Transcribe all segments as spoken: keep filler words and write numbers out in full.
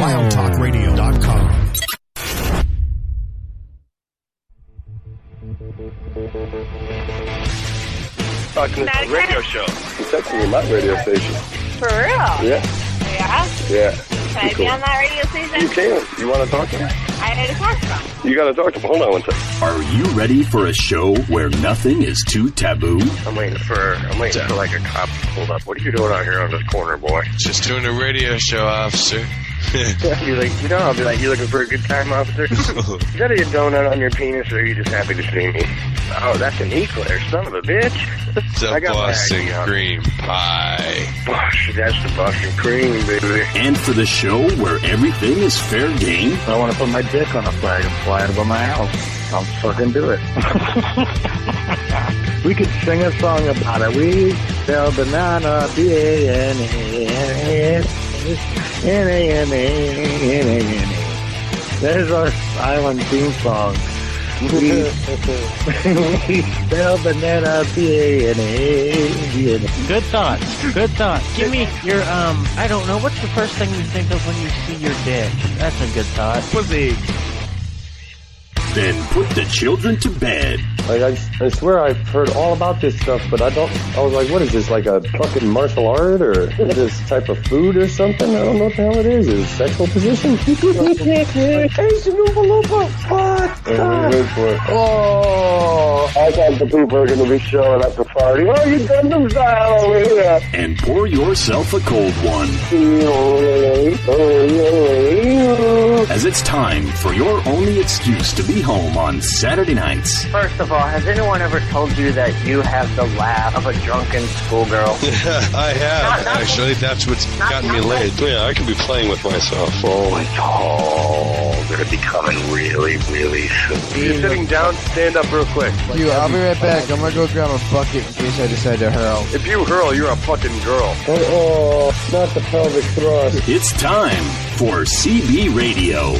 wild talk radio dot com. Talking to a radio show. You texted me my radio station. For real? Yeah. Yeah? Yeah. Can I cool. be on that radio station? You can. You want to talk to me? I need to talk to them. You got to talk to me. Hold on one second. Are you ready for a show where nothing is too taboo? I'm waiting for, I'm waiting for like a cop to pull up. What are you doing out here on this corner, boy? Just doing a radio show, officer. You're like, you know, I'll be like, you looking for a good time, officer? Is that a donut on your penis, or are you just happy to see me? Oh, that's an eclair, son of a bitch. It's a I got my Boston idea. cream pie. Gosh, that's the Boston cream, baby. And for the show where everything is fair game? I want to put my dick on a flag and fly it above my house. I'll fucking do it. We could sing a song about it. We sell banana, B A N A N N A N A N A N A. There's our island theme song. We, we sell banana, B A N A N A. Good thoughts. Good thoughts. Give me your, um, I don't know, what's the first thing you think of when you see your dick? That's a good thought. Pussy. Then put the children to bed. Like, I, I swear I've heard all about this stuff, but I don't, I was like, what is this, like a fucking martial art or this type of food or something? I don't know what the hell it is. Is it sexual position? Hey, Sanupa Lupa! What? Wait for it. Oh, I thought the people are going to be showing up to party. Oh, you Gundam style over here. And pour yourself a cold one. As it's time for your only excuse to be home on Saturday nights. First of all, has anyone ever told you that you have the laugh of a drunken schoolgirl? I have, Not- not- actually. That's what's not- gotten me not- laid. Yeah, I could be playing with myself. Oh, it's all going to be coming really, really soon. You're sitting down, stand up real quick. You, I'll be right back. I'm gonna go grab a bucket in case I decide to hurl. If you hurl, you're a fucking girl. Oh, not the pelvic thrust. It's time for C B Radio.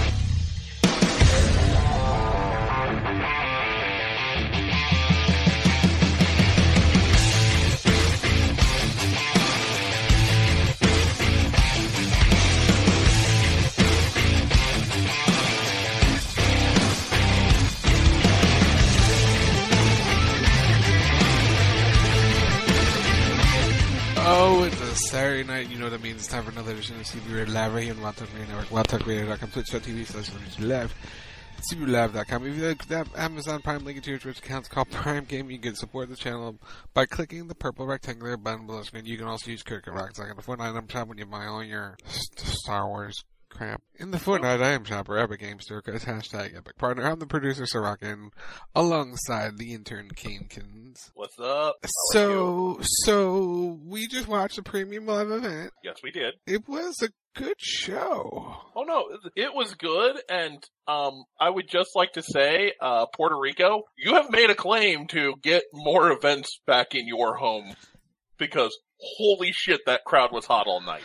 Oh, it's a Saturday night. You know what that means. It's time for another edition of C B Radio Live right here on Wild Talk Radio Network, wild talk radio dot com, twitch dot t v slash live, C B live dot com. If you like that Amazon Prime link to your Twitch account, it's called Prime Game. You can support the channel by clicking the purple rectangular button below the screen. You can also use Cricket Rock. It's like in the Fortnite I'm time when you buy all your Star Wars crap. In the Fortnite I Am Shopper, Epic Games Store, guys, hashtag Epic Partner. I'm the producer, Sorokin, alongside the intern, Canekins. What's up? So, so, we just watched the Premium Live event. Yes, we did. It was a good show. Oh no, it was good, and um, I would just like to say, uh, Puerto Rico, you have made a claim to get more events back in your home, because holy shit, that crowd was hot all night.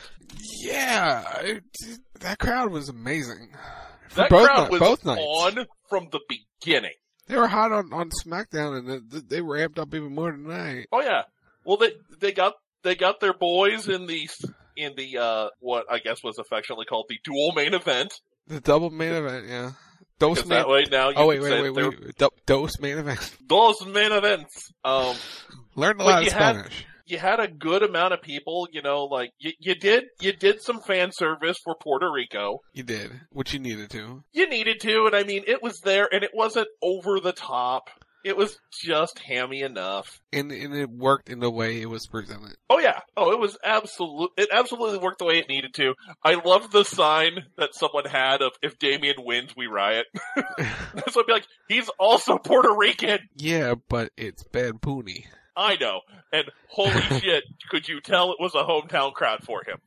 Yeah, it, that crowd was amazing. For That both crowd ni- was both nights. on from the beginning. They were hot on, on SmackDown, and they, they were amped up even more tonight. Oh yeah, well they they got they got their boys in the in the uh what I guess was affectionately called the dual main event. The double main event, yeah. Dose Because main. that way now you oh wait, can wait, say wait, they're- wait, Do- Dose main event. Those main events. Um, Learned a but lot of you had- Spanish. You had a good amount of people, you know, like, you, you did, you did some fan service for Puerto Rico. You did, which you needed to. You needed to, and I mean, it was there, and it wasn't over the top. It was just hammy enough. And, and it worked in the way it was presented. Oh yeah. Oh, it was absolute, it absolutely worked the way it needed to. I loved the sign that someone had of, if Damien wins, we riot. So I'd be like, he's also Puerto Rican! Yeah, but it's Bad Poonie. I know. And holy shit, could you tell it was a hometown crowd for him?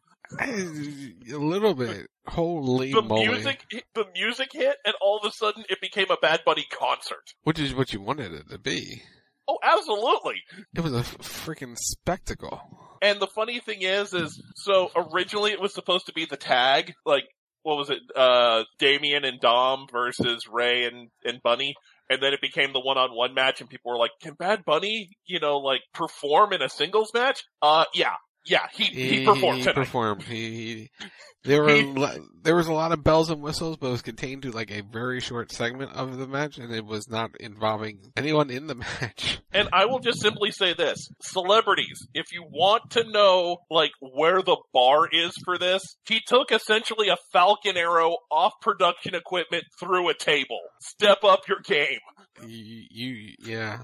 A little bit. Holy The moly. music, the music hit, and all of a sudden it became a Bad Bunny concert. Which is what you wanted it to be. Oh, absolutely. It was a f- freaking spectacle. And the funny thing is, is, so originally it was supposed to be the tag, like, what was it, uh, Damien and Dom versus Ray and, and Bunny. And then it became the one-on-one match, and people were like, can Bad Bunny, you know, like, perform in a singles match? Uh, yeah. yeah, he, he, he performed He tonight. performed. He, he, there were he, there was a lot of bells and whistles, but it was contained to like a very short segment of the match, and it was not involving anyone in the match. And I will just simply say this. Celebrities, if you want to know, like, where the bar is for this, he took essentially a Falcon Arrow off production equipment through a table. Step up your game. You, you yeah.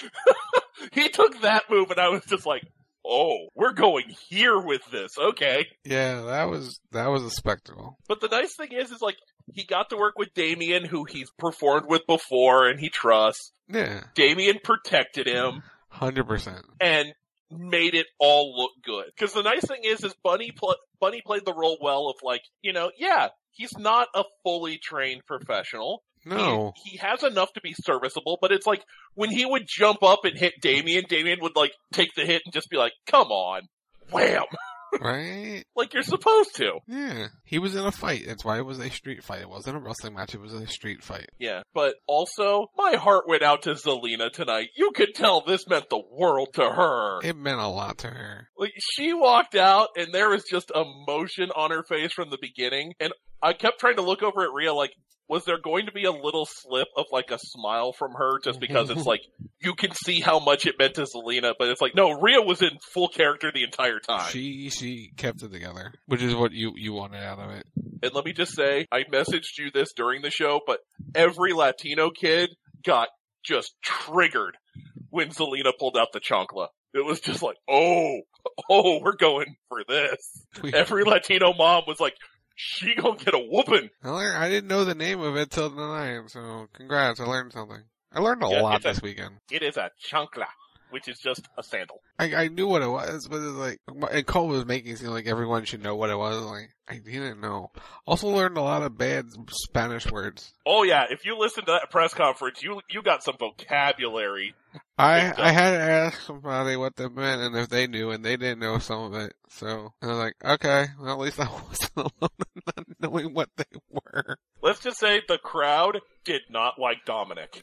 He took that move and I was just like, oh, we're going here with this. Okay. Yeah, that was, that was a spectacle. But the nice thing is, is like, he got to work with Damien, who he's performed with before and he trusts. Yeah. Damien protected him. one hundred percent. And made it all look good. Because the nice thing is, is Bunny, pl- Bunny played the role well of like, you know, yeah, he's not a fully trained professional. No. He, he has enough to be serviceable, but it's like, when he would jump up and hit Damien, Damien would like, take the hit and just be like, come on. Wham! Right? Like you're supposed to. Yeah. He was in a fight. That's why it was a street fight. It wasn't a wrestling match. It was a street fight. Yeah. But also, my heart went out to Zelina tonight. You could tell this meant the world to her. It meant a lot to her. Like, she walked out and there was just emotion on her face from the beginning. And I kept trying to look over at Rhea like, was there going to be a little slip of like a smile from her just because it's like, you can see how much it meant to Zelina, but it's like, no, Rhea was in full character the entire time. She, she kept it together, which is what you, you wanted out of it. And let me just say, I messaged you this during the show, but every Latino kid got just triggered when Zelina pulled out the chancla. It was just like, oh, oh, we're going for this. Every Latino mom was like, she gonna get a whooping. I, learned, I didn't know the name of it till tonight, so congrats, I learned something. I learned a Yeah, lot it's a- this weekend. It is a chancla, which is just a sandal. I, I knew what it was, but it's like, and Cole was making it seem like everyone should know what it was. Like, I didn't know. Also learned a lot of bad Spanish words. Oh yeah, if you listen to that press conference, you you got some vocabulary. I I had to ask somebody what they meant and if they knew, and they didn't know some of it. So I was like, okay, well at least I wasn't alone in not knowing what they were. Let's just say the crowd did not like Dominic.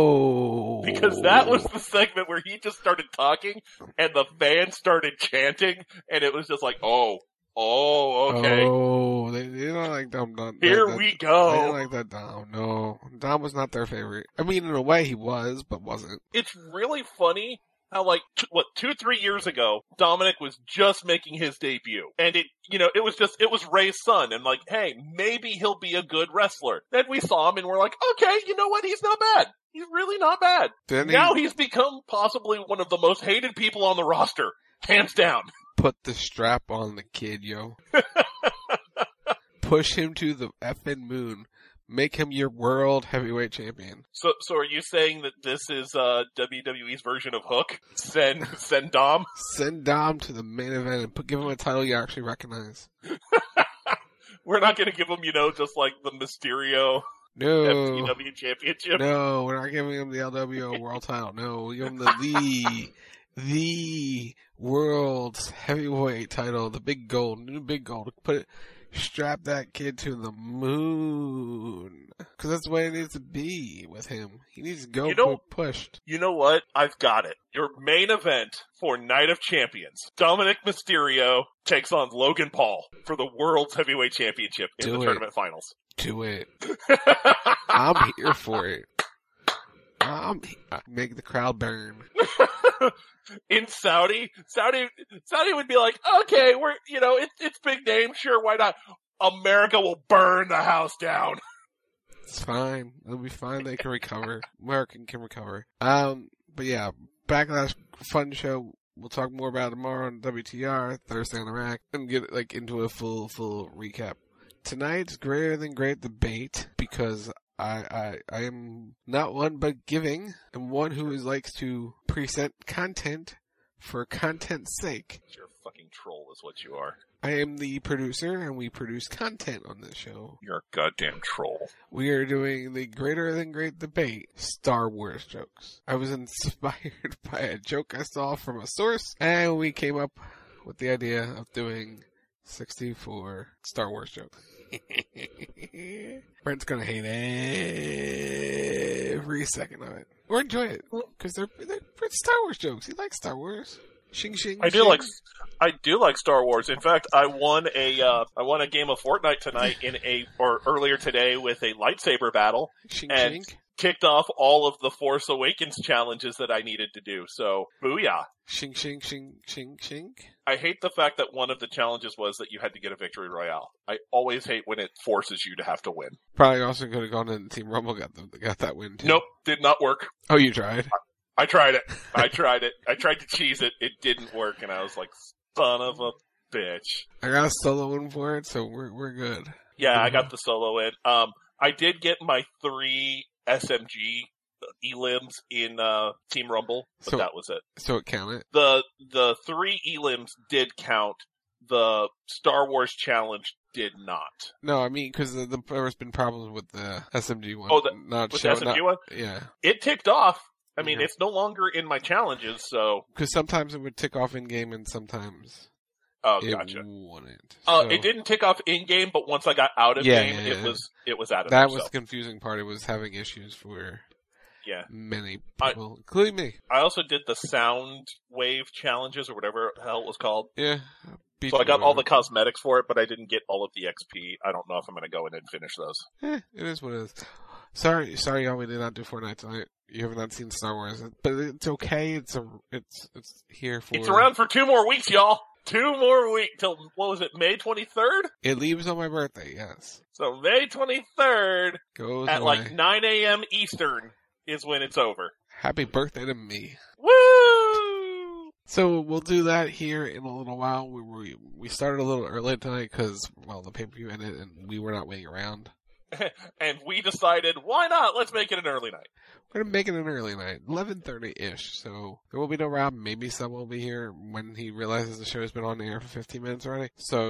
No. Because that was the segment where he just started talking and the fans started chanting and it was just like, oh, oh, okay. Oh, they, they don't like Dom. Dom Here that, we that, go. They didn't like that Dom. No, Dom was not their favorite. I mean, in a way, he was, but wasn't. It's really funny how, like, t- what, two, three years ago, Dominic was just making his debut. And it, you know, it was just, it was Ray's son. And like, hey, maybe he'll be a good wrestler. Then we saw him and we're like, okay, you know what? He's not bad. He's really not bad. Then now he he's become possibly one of the most hated people on the roster. Hands down. put the strap on the kid, yo. Push him to the effing moon. Make him your world heavyweight champion. So, so are you saying that this is uh, W W E's version of Hook? Send, send Dom. Send Dom to the main event and put, give him a title you actually recognize. We're not going to give him, you know, just like the Mysterio No. F T W championship. No, we're not giving him the L W O world title. No, we give him the the the world's heavyweight title, the big gold, new big gold. Put it. Strap that kid to the moon. Cause that's the way it needs to be with him. He needs to go You know- pushed. You know what? I've got it. Your main event for Night of Champions. Dominic Mysterio takes on Logan Paul for the World's Heavyweight Championship in Do the it. tournament finals. Do it. I'm here for it. I'm he- make the crowd burn. In Saudi, Saudi, Saudi would be like, okay, we're, you know, it's, it's big name, sure, why not? America will burn the house down. It's fine. It'll be fine. They can recover. American can recover. Um, but yeah, Backlash fun show. We'll talk more about it tomorrow on W T R, Thursday on the Rack, and get like into a full, full recap. Tonight's greater than great debate because I, I, I am not one but giving. I'm one who is likes to present content for content's sake. You're a fucking troll is what you are. I am the producer and we produce content on this show. You're a goddamn troll. We are doing the greater than great debate, Star Wars jokes. I was inspired by a joke I saw from a source and we came up with the idea of doing sixty-four Star Wars jokes. Brent's gonna hate every second of it. Or enjoy it. Cause they're, they're Star Wars jokes. He likes Star Wars. Shing shing. I do shing. like I do like Star Wars. In fact, I won a uh, I won a game of Fortnite tonight in a or earlier today with a lightsaber battle Shing and shing. kicked off all of the Force Awakens challenges that I needed to do. So, booyah. Shing shing shing shing shing. I hate the fact that one of the challenges was that you had to get a victory royale. I always hate when it forces you to have to win. Probably also could have gone in Team Rumble, got the, got that win too. Nope, did not work. Oh, you tried? I tried it. I tried it. I tried to cheese it. It didn't work, and I was like, son of a bitch. I got a solo win for it, so we're we're good. Yeah, I got the solo in. Um, I did get my three S M G elims in uh, Team Rumble, but So- that was it. So it counted. The the three elims did count. The Star Wars challenge did not. No, I mean because the, the, there's been problems with the S M G one. Oh, the- not With the showing S M G up. one, Yeah, it ticked off. I mean, Yeah. it's no longer in my challenges, so because sometimes it would tick off in game, and sometimes oh, it gotcha. wouldn't. Uh, So it didn't tick off in game, but once I got out of Yeah, game, yeah, it yeah. was it was out of That there, was so. the confusing part. It was having issues for Yeah. many I- people, including me. I also did the sound wave challenges or whatever the hell it was called. Yeah. Beat So I got all the whatever. cosmetics for it, but I didn't get all of the X P. I don't know if I'm going to go in and finish those. Eh, it is what it is. Sorry, sorry, y'all. We did not do Fortnite tonight. You have not seen Star Wars, but it's okay. It's a, it's, it's here for. It's around for two more weeks, y'all. Two more weeks till, what was it, May twenty-third? It leaves on my birthday. Yes, So May twenty-third goes at away. like nine a.m. Eastern is when it's over. Happy birthday to me. Woo! So we'll do that here in a little while. We we, we started a little early tonight because well the pay per view ended and we were not waiting around. And we decided, why not? Let's make it an early night. We're gonna make it an early night, eleven thirty ish. So there will be no Rob. Maybe Sub will be here when he realizes the show's been on the air for fifteen minutes already.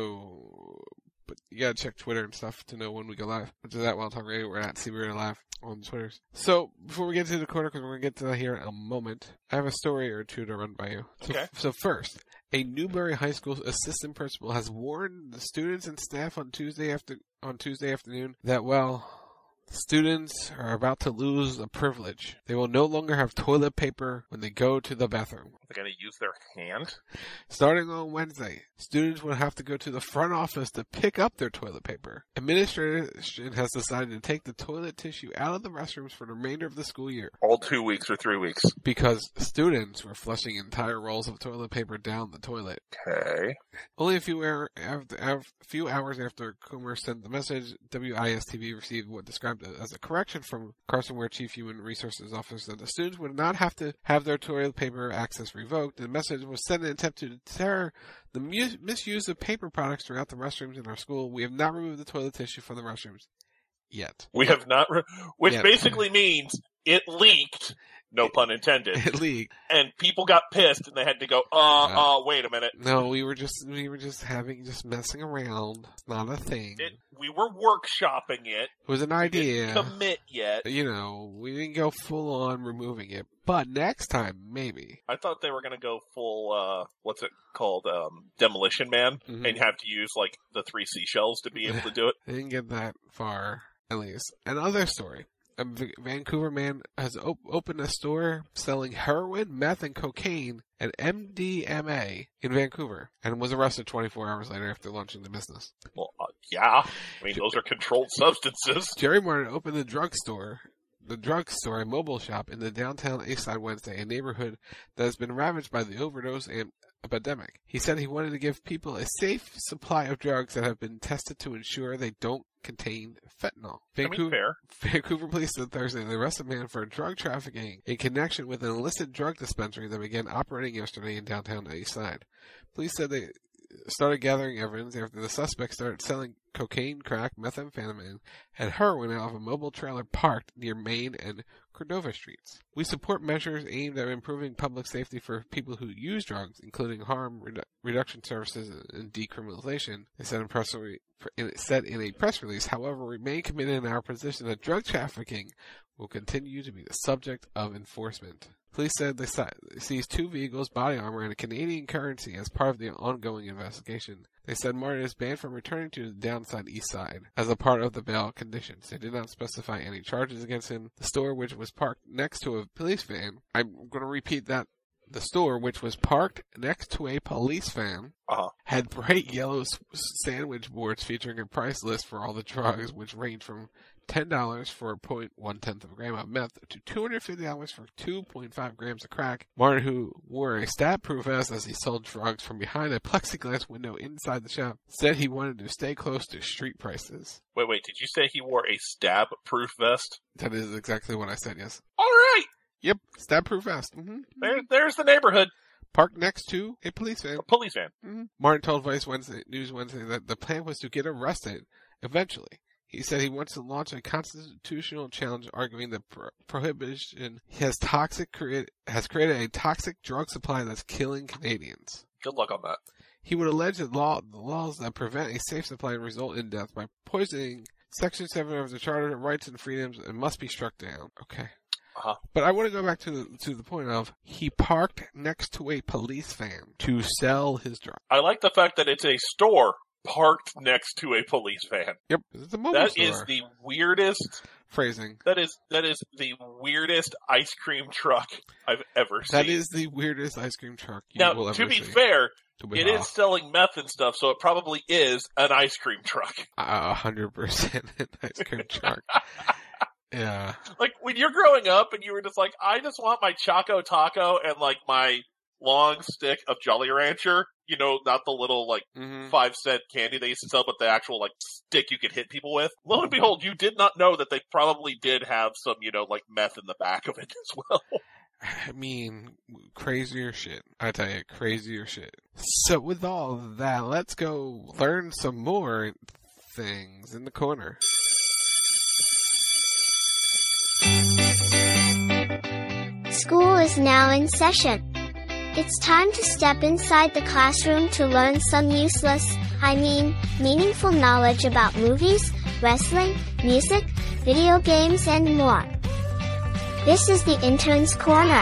So, but you gotta check Twitter and stuff to know when we go live. Which is at Wild Talk Radio. We're at C B Radio Live on Twitters. So before we get to the corner, because we're gonna get to that here in a moment, I have a story or two to run by you. So, Okay. so first, a Newberry High School assistant principal has warned the students and staff on Tuesday after on Tuesday afternoon that well. Students are about to lose a privilege. They will no longer have toilet paper when they go to the bathroom. They're going to use their hand? Starting on Wednesday, students will have to go to the front office to pick up their toilet paper. Administration has decided to take the toilet tissue out of the restrooms for the remainder of the school year All two weeks or three weeks. because students were flushing entire rolls of toilet paper down the toilet. Okay. Only a few, hour, after, a few hours after Coomer sent the message, W I S T V received what described as a correction from Carson Ware Chief Human Resources Officer that the students would not have to have their toilet paper access revoked. The message was sent in an attempt to deter the mu- misuse of paper products throughout the restrooms in our school. We have not removed the toilet tissue from the restrooms yet. We have not, re- which Yeah. basically means it leaked, no pun intended, It leaked. and people got pissed and they had to go, uh, uh, wait a minute. No, we were just we were just having just messing around. It's not a thing. It, we were workshopping it. It was an We idea. didn't commit yet. You know, we didn't go full on removing it, but next time maybe. I thought they were going to go full, uh, what's it called, um, Demolition Man, Mhm. and have to use, like, the three seashells to be able to do it. They didn't get that far, at least. Another story. A V- Vancouver man has op- opened a store selling heroin, meth, and cocaine and M D M A in Vancouver and was arrested twenty-four hours later after launching the business. Well, uh, yeah. I mean, those are controlled substances. Jerry Martin opened a drugstore, the drugstore, a mobile shop in the downtown Eastside Wednesday, a neighborhood that has been ravaged by the overdose and epidemic. He said he wanted to give people a safe supply of drugs that have been tested to ensure they don't contain fentanyl. I mean, Vancouver, fair. Vancouver police said Thursday they arrested a man for drug trafficking in connection with an illicit drug dispensary that began operating yesterday in downtown Eastside. Police said they started gathering evidence after the suspect started selling cocaine, crack, methamphetamine, and heroin out of a mobile trailer parked near Main and Cordova Streets. We support measures aimed at improving public safety for people who use drugs, including harm redu- reduction services and decriminalization, they said in, press re- in, said in a press release. However, we remain committed in our position that drug trafficking will continue to be the subject of enforcement. Police said they seized two vehicles, body armor, and a Canadian currency as part of the ongoing investigation. They said Martin is banned from returning to the downside east side as a part of the bail conditions. They did not specify any charges against him. The store, which was parked next to a police van, I'm going to repeat that the store, which was parked next to a police van, Uh-huh. had bright yellow s- sandwich boards featuring a price list for all the drugs, which ranged from ten dollars for zero point one tenth of a gram of meth to two hundred fifty dollars for two point five grams of crack. Martin, who wore a stab-proof vest as he sold drugs from behind a plexiglass window inside the shop, said he wanted to stay close to street prices. Wait, wait, did you say he wore a stab-proof vest? That is exactly what I said, yes. All right! Yep, stab-proof vest. Mm-hmm. There, there's the neighborhood. Parked next to a police van. A police van. Mm-hmm. Martin told Vice Wednesday, News Wednesday that the plan was to get arrested eventually. He said he wants to launch a constitutional challenge arguing that pro- prohibition has toxic create, has created a toxic drug supply that's killing Canadians. Good luck on that. He would allege that law, the laws that prevent a safe supply result in death by poisoning Section seven of the Charter of Rights and Freedoms and must be struck down. Okay. Uh-huh. But I want to go back to the, to the point of he parked next to a police van to sell his drugs. I like the fact that it's a store parked next to a police van. Yep, it's a mobile That store. is the weirdest phrasing. That is that is the weirdest ice cream truck I've ever seen. That is the weirdest ice cream truck you now, will ever to be see. fair, To be it off. is selling meth and stuff, so it probably is an ice cream truck. A hundred percent an ice cream truck. Yeah. Like when you're growing up and you were just like, I just want my Choco Taco and like my long stick of Jolly Rancher. You know, not the little like mm-hmm. five cent candy they used to sell, but the actual like stick you could hit people with. Lo and behold, you did not know that they probably did have some, you know, like meth in the back of it as well. I mean, crazier shit. I tell you, crazier shit. So with all of that, let's go learn some more things in the corner. School is now in session. It's time to step inside the classroom to learn some useless, I mean, meaningful knowledge about movies, wrestling, music, video games, and more. This is the Intern's Corner.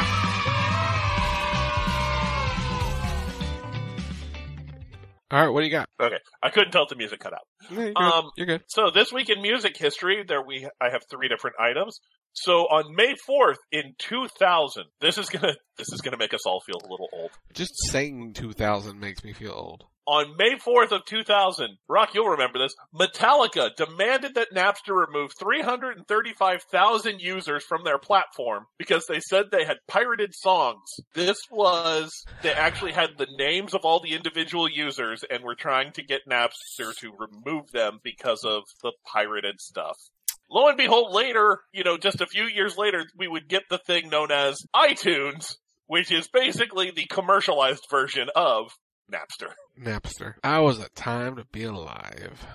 All right, what do you got? Okay, I couldn't tell if the music cut out. Yeah, you're, good. Um, you're good. So this week in music history, there we I have three different items. So on May fourth in two thousand, this is gonna this is gonna make us all feel a little old. Just saying two thousand makes me feel old. On May fourth of two thousand, Rock, you'll remember this, Metallica demanded that Napster remove three hundred thirty-five thousand users from their platform because they said they had pirated songs. This was, they actually had the names of all the individual users and were trying to get Napster to remove them because of the pirated stuff. Lo and behold, later, you know, just a few years later, we would get the thing known as iTunes, which is basically the commercialized version of Napster. Napster. I was a time to be alive.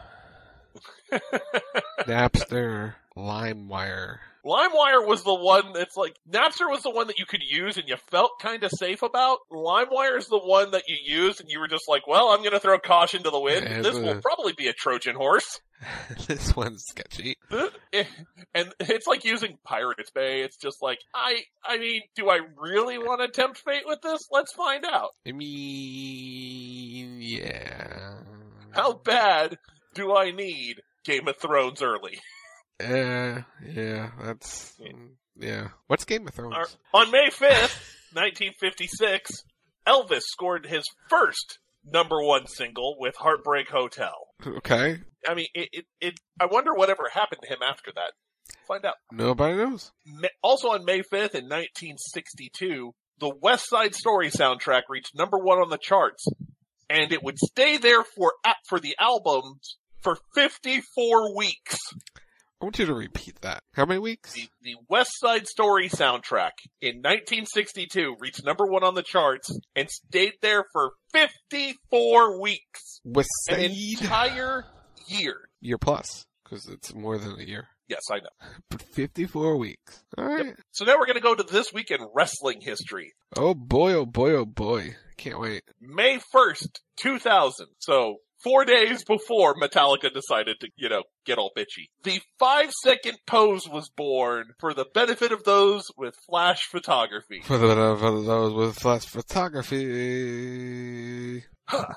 Napster, LimeWire. LimeWire was the one that's like, Napster was the one that you could use and you felt kind of safe about. LimeWire is the one that you used and you were just like, well, I'm going to throw caution to the wind. And this the- will probably be a Trojan horse. This one's sketchy. And it's like using Pirates Bay. It's just like, I, I mean, do I really want to tempt fate with this? Let's find out. I mean, yeah. How bad do I need Game of Thrones early? Uh, yeah, that's, yeah. What's Game of Thrones? Our- On May fifth, nineteen fifty-six, Elvis scored his first number one single with Heartbreak Hotel. Okay. I mean, it, it, it, I wonder whatever happened to him after that. Find out. Nobody knows. Ma- Also on May fifth in nineteen sixty-two, the West Side Story soundtrack reached number one on the charts, and it would stay there for, for the albums for fifty-four weeks. I want you to repeat that. How many weeks? The, the West Side Story soundtrack in nineteen sixty-two reached number one on the charts and stayed there for fifty-four weeks. West Side. An entire year. Year plus, because it's more than a year. Yes, I know. But fifty-four weeks. All right. Yep. So now we're going to go to this week in wrestling history. Oh boy, oh boy, oh boy. Can't wait. May first, two thousand. So four days before Metallica decided to, you know, get all bitchy. The five second pose was born for the benefit of those with flash photography. For, the, for those with flash photography. Huh.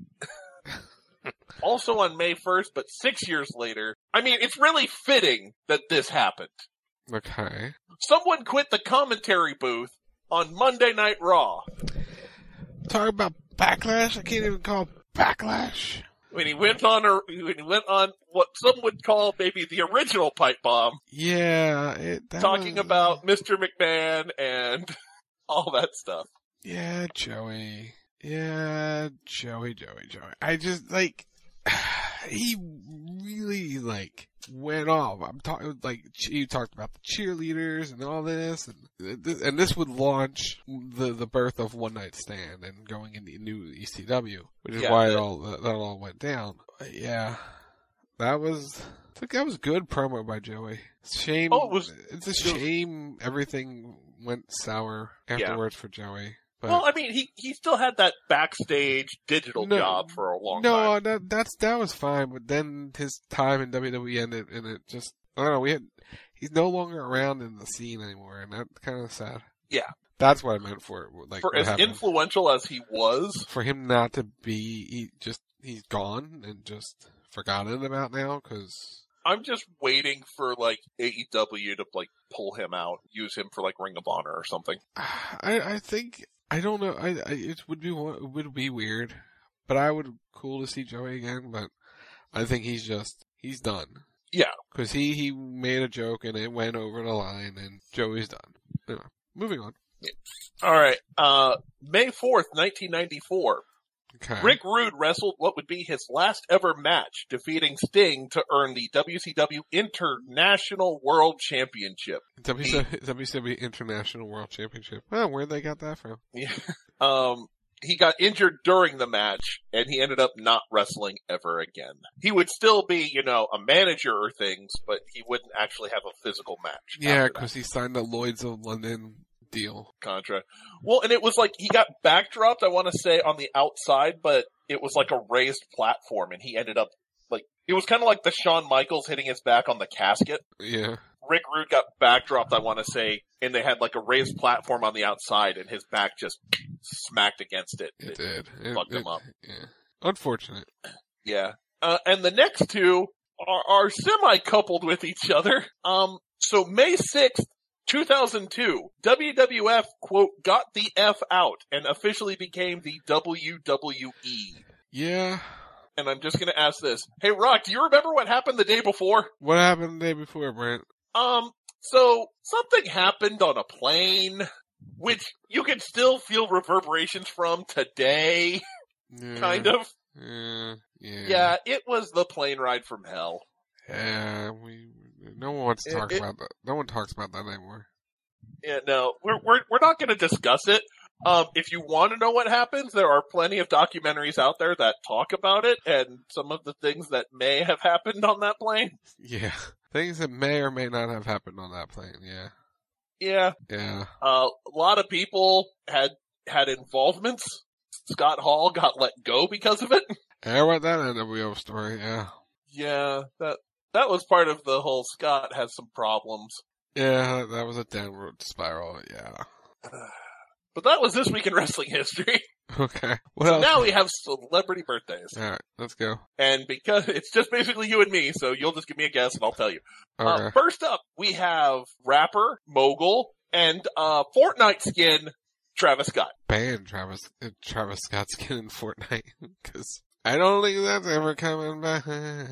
Also on May first, but six years later, I mean, it's really fitting that this happened. Okay. Someone quit the commentary booth on Monday Night Raw. Talk about backlash. I can't even call it backlash. When he went on, a, when he went on what some would call maybe the original pipe bomb. Yeah, it, that talking was, about Mister McMahon and all that stuff. Yeah, Joey. Yeah, Joey, Joey, Joey. I just like he really like went off. I'm talking like you talked about the cheerleaders and all this, and and this would launch the the birth of One Night Stand and going into new E C W, which is yeah, why the, it all that all went down. But yeah, that was I think that was good promo by Joey. Shame. Oh, it was. It's a shame everything went sour afterwards yeah. for Joey. But well, I mean, he, he still had that backstage digital no, job for a long no, time. No, that that's that was fine, but then his time in W W E ended, and it just I don't know. We had he's no longer around in the scene anymore, and that's kind of sad. Yeah, that's what I meant for it. Like for as happened. influential as he was, for him not to be he just he's gone and just forgotten about now because. I'm just waiting for like A E W to like pull him out, use him for like Ring of Honor or something. I I think. I don't know. I, I it would be it would be weird, but I would cool to see Joey again. But I think he's just he's done. Yeah, because he he made a joke and it went over the line, and Joey's done. Anyway, moving on. Yeah. All right. Uh, May fourth, nineteen ninety-four. Okay. Rick Rude wrestled what would be his last ever match, defeating Sting to earn the W C W International World Championship. W C W International World Championship. Oh, where'd they got that from? Yeah. Um, he got injured during the match, and he ended up not wrestling ever again. He would still be, you know, a manager or things, but he wouldn't actually have a physical match. Yeah, because he signed the Lloyds of London deal. Contra. Well, and it was like, he got backdropped, I want to say, on the outside, but it was like a raised platform, and he ended up, like, it was kind of like the Shawn Michaels hitting his back on the casket. Yeah. Rick Rude got backdropped, I want to say, and they had like a raised platform on the outside, and his back just smacked against it. It, it did. It fucked it, him up. Yeah. Unfortunate. Yeah. Uh, and the next two are, are semi-coupled with each other. Um, so May sixth, two thousand two, W W F, quote, got the F out and officially became the W W E. Yeah. And I'm just gonna ask this. Hey, Rock, do you remember what happened the day before? What happened the day before, Brent? Um, so, something happened on a plane, which you can still feel reverberations from today, Yeah. kind of. Yeah. Yeah. Yeah, it was the plane ride from hell. Yeah, we, no one wants to talk It- it- about that. No one talks about that anymore. Yeah, no, we're we're we're not going to discuss it. Um, if you want to know what happens, there are plenty of documentaries out there that talk about it and some of the things that may have happened on that plane. Yeah. Things that may or may not have happened on that plane, yeah. Yeah. Yeah. Uh, a lot of people had had involvements. Scott Hall got let go because of it. I read that N W O story, yeah. Yeah, that that was part of the whole Scott has some problems. Yeah, that was a downward spiral, yeah. But that was this week in wrestling history. Okay. What So else? now we have celebrity birthdays. Alright, let's go. And because it's just basically you and me, so you'll just give me a guess and I'll tell you. Okay. Uh, first up, we have rapper, mogul, and uh, Fortnite skin, Travis Scott. Ban Travis, uh, Travis Scott's skin in Fortnite, because I don't think that's ever coming back.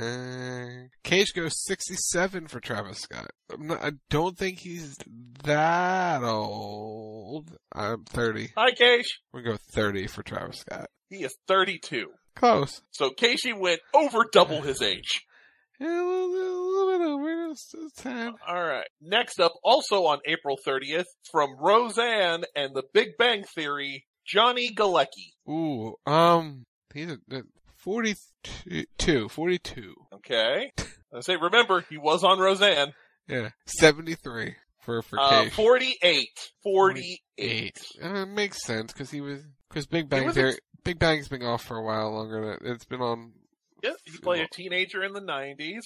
Cage goes sixty-seven for Travis Scott. I'm not, I don't think he's that old. I'm thirty. Hi, Cage. We'll go thirty for Travis Scott. He is thirty-two. Close. So Casey went over double his age. Yeah, a little, bit- a little bit over. It's, it's time. Alright. Next up, also on April thirtieth, from Roseanne and the Big Bang Theory, Johnny Galecki. Ooh, um, he's a, a forty-two, forty-two. Okay. I say, remember, he was on Roseanne. Yeah, seventy-three for, for Uh, Cage. forty-eight. forty-eight. Eight. Uh, it makes sense, cause he was, cause Big Bang was Theory, ex- Big Bang's been off for a while longer than, it's been on. Yeah, he played a teenager in the nineties.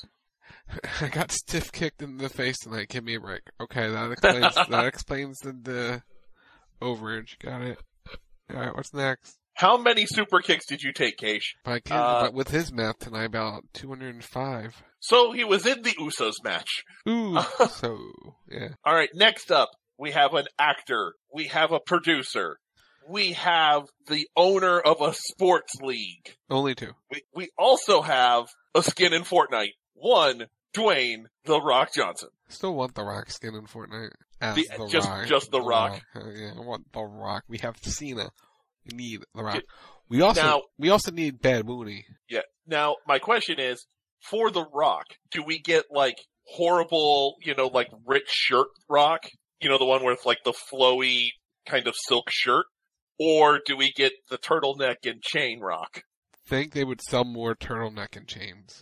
I got stiff kicked in the face tonight, give me a break. Okay, that explains, that explains the, the overage, got it. Alright, what's next? How many super kicks did you take, Cage? But I can't, Uh, but with his math tonight, about two hundred five. So he was in the Usos match. Ooh, so, yeah. Alright, next up. we have an actor, we have a producer, we have the owner of a sports league. Only two. We, we also have a skin in Fortnite. One, Dwayne The Rock Johnson. Still want The Rock skin in Fortnite. As The- the just- Rock. just The Rock. Uh, yeah, I want The Rock. We have Cena. We need The Rock. We also Now- we also need Bad Mooney. Yeah. Now, my question is, for The Rock, do we get, like, horrible, you know, like, rich shirt Rock? You know, the one with, like, the flowy kind of silk shirt? Or do we get the turtleneck and chain Rock? Think they would sell more turtleneck and chains.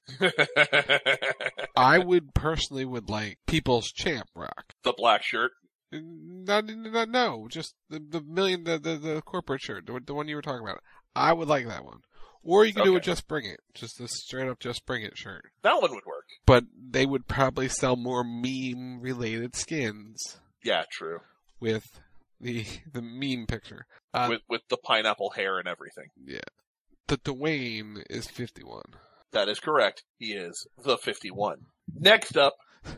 I would personally would like People's Champ Rock. The black shirt? Not, not no, just the the million the the, the corporate shirt, the, the one you were talking about. I would like that one. Or you can do Okay. it Just Bring It, just a straight up Just Bring It shirt. That one would work. But they would probably sell more meme related skins Yeah, true. with the the meme picture. Uh, with with the pineapple hair and everything. yeah, the Dwayne is fifty-one. That is correct. He is the fifty-one. Next up,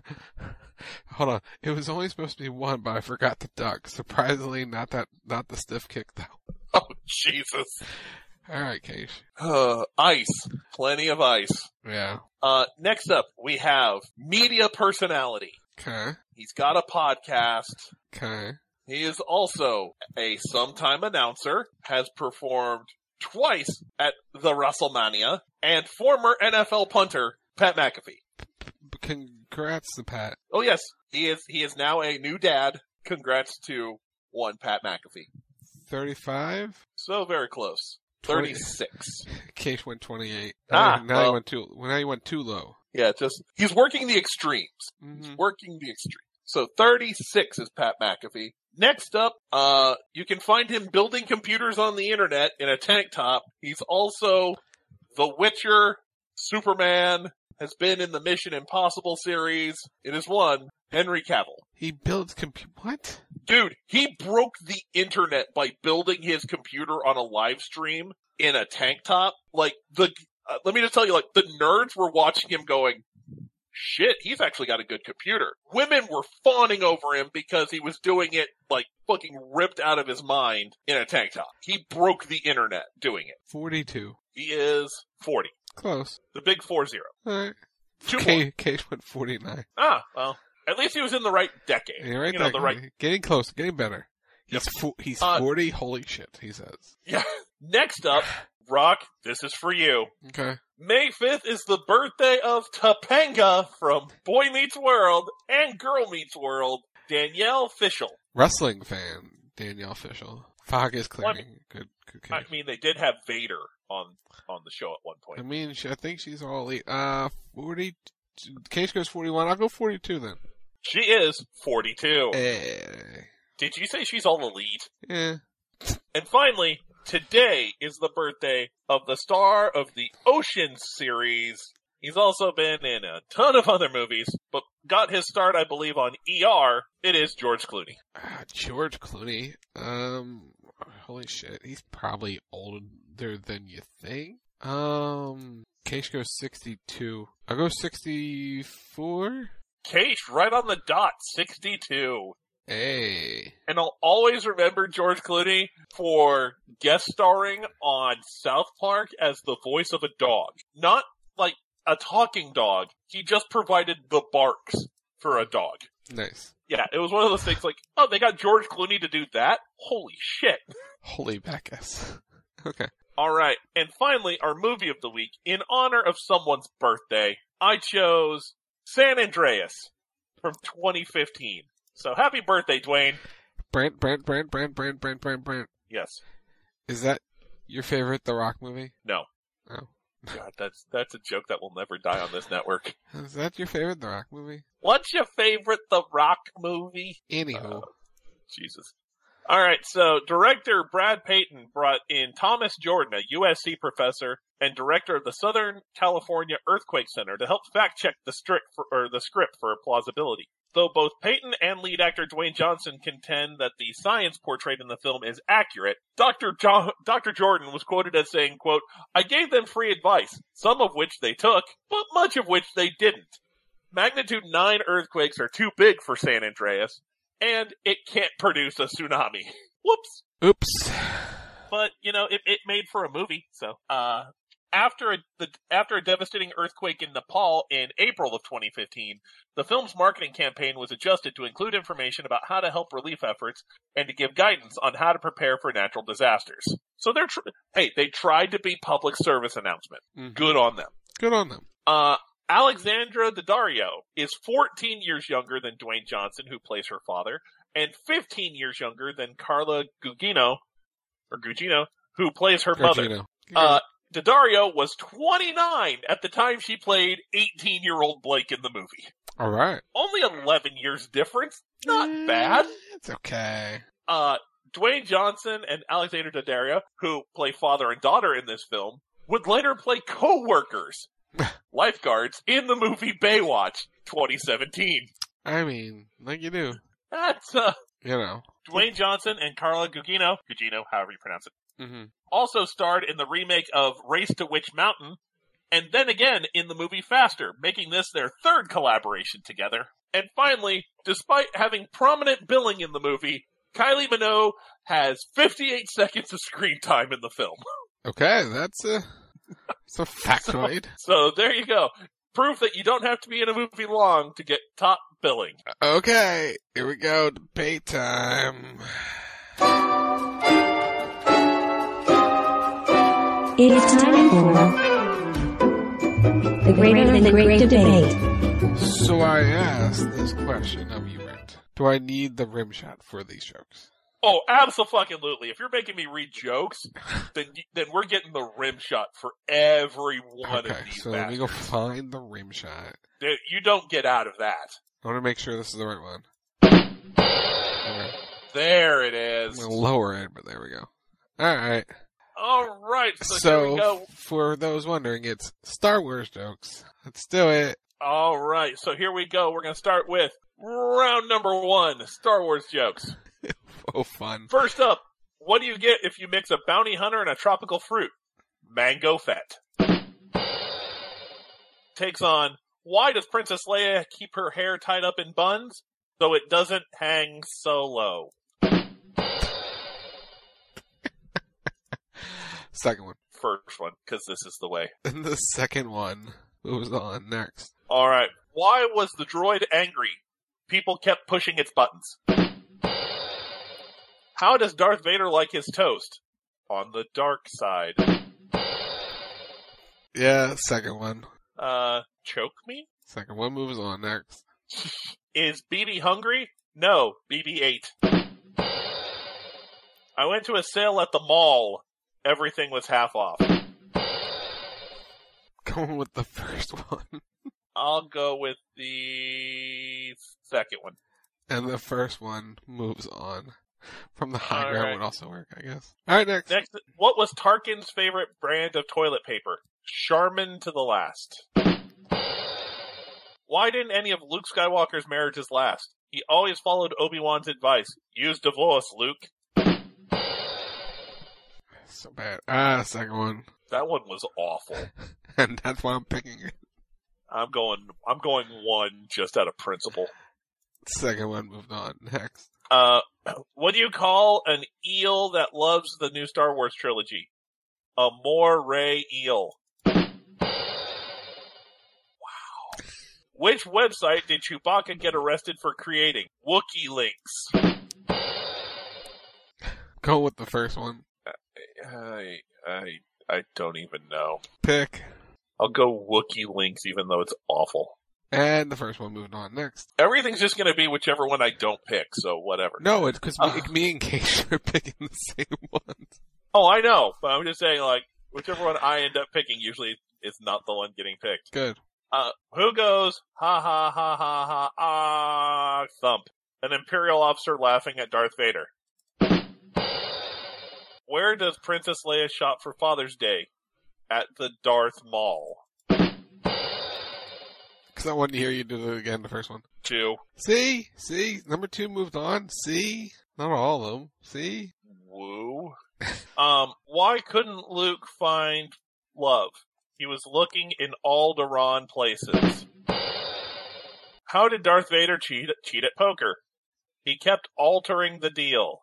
Hold on, it was only supposed to be one, but I forgot the duck. Surprisingly, not that not the stiff kick though. oh Jesus, All right, Case. uh, ice, plenty of ice. Yeah. Uh, next up, we have media personality. Okay. He's got a podcast. Okay. He is also a sometime announcer, has performed twice at the WrestleMania, and former N F L punter, Pat McAfee. Congrats to Pat. Oh yes, he is, he is now a new dad. Congrats to one Pat McAfee. thirty-five? So very close. twenty thirty-six. Case went twenty-eight. Ah, now well. he went too. Now he went too low. Yeah, just, he's working the extremes. Mm-hmm. He's working the extremes. So thirty-six is Pat McAfee. Next up, uh, you can find him building computers on the internet in a tank top. He's also The Witcher, Superman, has been in the Mission Impossible series. It is one, Henry Cavill. He builds compu- what? Dude, he broke the internet by building his computer on a live stream in a tank top. Like, the, uh, let me just tell you, like, the nerds were watching him going, shit, he's actually got a good computer. Women were fawning over him because he was doing it, like, fucking ripped out of his mind in a tank top. He broke the internet doing it. forty-two. He is forty. Close. The big four zero. Alright. Two more. Case, Case went forty-nine. Ah, well, at least he was in the right decade. Yeah, right you know, there. the right. Getting close, getting better. He's Yep. fo- he's Uh, forty. Holy shit, he says. Yeah. Next up, Rock, this is for you. Okay. May fifth is the birthday of Topanga from Boy Meets World and Girl Meets World, Danielle Fishel. Wrestling fan, Danielle Fishel. Fog is Well, I clearing. Good, good I case. mean, they did have Vader on on the show at one I point. mean, she, I think she's all elite. Uh, forty. Case goes forty-one. I'll go forty-two then. She is forty-two. Eh. Did you say she's all elite? Yeah. And finally, today is the birthday of the star of the Ocean series. He's also been in a ton of other movies, but got his start, I believe, on E R. It is George Clooney. Uh, George Clooney. Um, holy shit, he's probably older than you think. Um, Case goes sixty-two. I'll go sixty-four. Cage, right on the dot, sixty-two. Hey. And I'll always remember George Clooney for guest starring on South Park as the voice of a dog. Not like a talking dog. He just provided the barks for a dog. Nice. Yeah, it was one of those things like, oh, they got George Clooney to do that? Holy shit. Holy Bacchus. Okay. Alright, and finally, our movie of the week. In honor of someone's birthday, I chose San Andreas from twenty fifteen. So happy birthday, Dwayne. Brent, Brent, Brent, Brent, Brent, Brent, Brent, Brent. Yes. Is that your favorite The Rock movie? No. Oh. God, that's that's a joke that will never die on this network. Is that your favorite The Rock movie? What's your favorite The Rock movie? Anywho. Uh, Jesus. Alright, so director Brad Payton brought in Thomas Jordan, a U S C professor and director of the Southern California Earthquake Center, to help fact-check the, strict for, or the script for plausibility. Though both Payton and lead actor Dwayne Johnson contend that the science portrayed in the film is accurate, Doctor Jo- Doctor Jordan was quoted as saying, quote, I gave them free advice, some of which they took, but much of which they didn't. Magnitude nine earthquakes are too big for San Andreas. and it can't produce a tsunami. Whoops. Oops. But, you know, it, it made for a movie, so, uh, after a, the, after a devastating earthquake in Nepal in April of twenty fifteen, the film's marketing campaign was adjusted to include information about how to help relief efforts and to give guidance on how to prepare for natural disasters. So they're, tr- hey, they tried to be public service announcement. Mm-hmm. Good on them. Good on them. Uh, Alexandra Daddario is fourteen years younger than Dwayne Johnson, who plays her father, and fifteen years younger than Carla Gugino, or Gugino, who plays her Gugino. mother. Uh, Daddario was twenty-nine at the time she played eighteen-year-old Blake in the movie. All right. Only eleven years difference. Not mm, bad. It's okay. Uh, Dwayne Johnson and Alexandra Daddario, who play father and daughter in this film, would later play co-workers, lifeguards, in the movie Baywatch twenty seventeen. I mean, like you do. That's, uh... You know. Dwayne Johnson and Carla Gugino, Gugino, however you pronounce it, mm-hmm. also starred in the remake of Race to Witch Mountain, and then again in the movie Faster, making this their third collaboration together. And finally, despite having prominent billing in the movie, Kylie Minogue has fifty-eight seconds of screen time in the film. Okay, that's a, that's a factoid. so, so there you go. Proof that you don't have to be in a movie long to get top billing. Okay, here we go. Debate time. It is time for the Greater Than Great Debate. So I asked this question of you, Rent. Do I need the rim shot for these jokes? Oh, absolutely. If you're making me read jokes, then then we're getting the rim shot for every one okay, of these so bastards. Let me go find the rim shot. Dude, you don't get out of that. I want to make sure this is the right one. Okay. There it is. I'm going to lower it, but there we go. Alright. Alright, so, so here we go. For those wondering, it's Star Wars jokes. Let's do it. Alright, so here we go. We're going to start with round number one, Star Wars jokes. Oh, fun. First up, what do you get if you mix a bounty hunter and a tropical fruit? Mango Fett. Takes on, why does Princess Leia keep her hair tied up in buns so it doesn't hang so low? Second one. First one, because this is the way. And the second one moves on next. Alright, why was the droid angry? People kept pushing its buttons. How does Darth Vader like his toast? On the dark side. Yeah, second one. Uh, choke me? Second one moves on next. Is B B hungry? No, B B ate. I went to a sale at the mall. Everything was half off. Going with the first one. I'll go with the second one. And the first one moves on. From the high All ground right. would also work, I guess. Alright, next. Next, what was Tarkin's favorite brand of toilet paper? Charmin to the last. Why didn't any of Luke Skywalker's marriages last? He always followed Obi-Wan's advice. Use divorce, Luke. So bad. Ah, second one. That one was awful. And that's why I'm picking it. I'm going, I'm going one just out of principle. Second one moved on. Next. Uh, what do you call an eel that loves the new Star Wars trilogy? A moray eel. Wow. Which website did Chewbacca get arrested for creating? Wookiee Links. Go with the first one. I, I, I don't even know. Pick. I'll go Wookiee Links even though it's awful. And the first one moved on next. Everything's just gonna be whichever one I don't pick, so whatever. No, it's because Uh. me, me and Cage are picking the same ones. Oh, I know, but I'm just saying, like, whichever one I end up picking usually is not the one getting picked. Good. Uh, who goes, ha ha ha ha ha, ah, thump. An Imperial officer laughing at Darth Vader. Where does Princess Leia shop for Father's Day? At the Darth Mall. Because I wanted to hear you do it again, the first one. Two. See? See? Number two moved on. See? Not all of them. See? Woo. um, why couldn't Luke find love? He was looking in Alderaan places. How did Darth Vader cheat, cheat at poker? he kept altering the deal.